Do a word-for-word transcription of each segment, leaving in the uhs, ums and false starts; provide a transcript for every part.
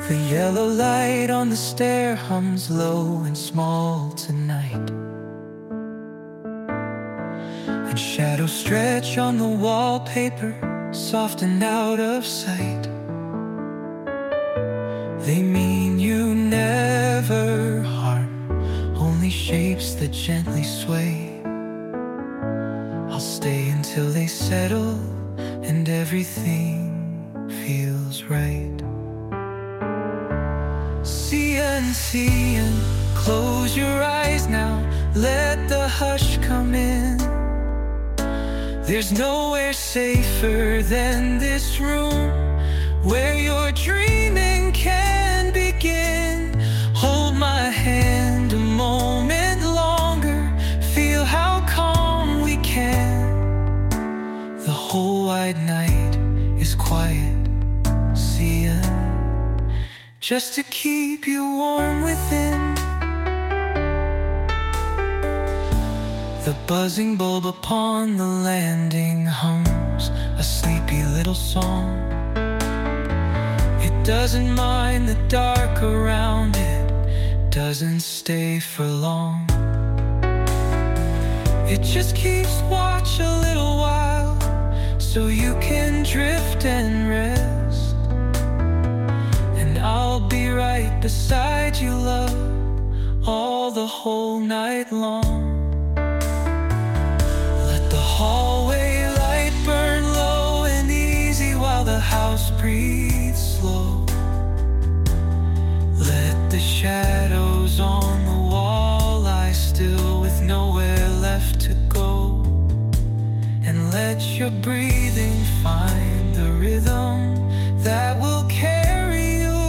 The yellow light on the stair hums low and small tonight, and shadows stretch on the wallpaper, soft and out of sight. They mean you never harm, only shapes that gently sway. I'll stay until they settle and everything feels right. Seeing, seeing, close your eyes now, let the hush come in. There's nowhere safer than this room, where your dreaming can begin. Hold my hand a moment longer, feel how calm we can. The whole wide night is quiet, seeing, just to keep you warm within. The buzzing bulb upon the landing hums a sleepy little song. It doesn't mind the dark around it, doesn't stay for long. It just keeps watch a little while, so you can drift and rest. And I'll be right beside you, love, all the whole night long. Let the hallway light burn low and easy while the house breathes slow. Let the shadows on the wall lie still with nowhere left to go. And let your breathing find the rhythm that will carry you.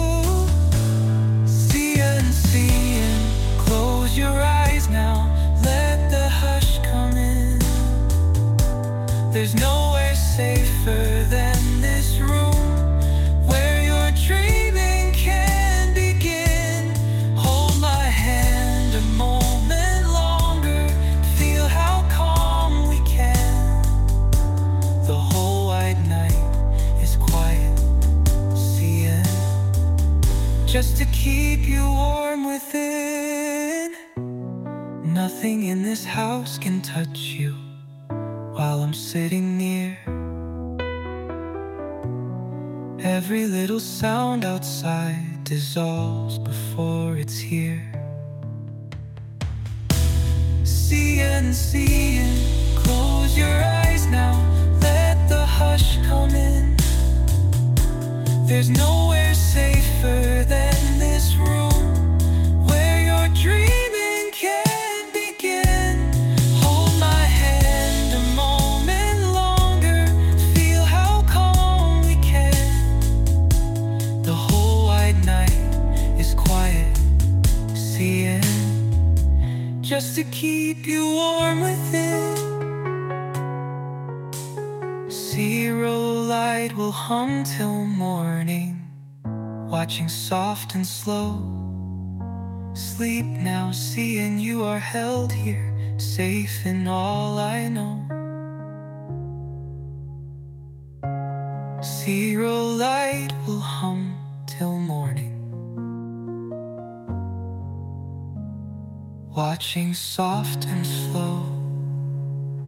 Seeing, seeing, close your eyes now, let the hush come in. There's nowhere safer than this room, where your dreaming can begin. Hold my hand a moment longer, feel how calm we can. The whole wide night is quiet, seeing, just to keep you warm within. Nothing in this house can touch you while I'm sitting near. Every little sound outside dissolves before it's here. Seeing, seeing, close your eyes now, let the hush come in. There's nowhere safer than this room, where your dreaming can begin. Hold my hand a moment longer, feel how calm we can. The whole wide night is quiet, seeing, just to keep you warm within. Zero light will hum till morning, watching soft and slow. Sleep now, seeing you are held here, safe in all I know. Zero light will hum till morning, watching soft and slow.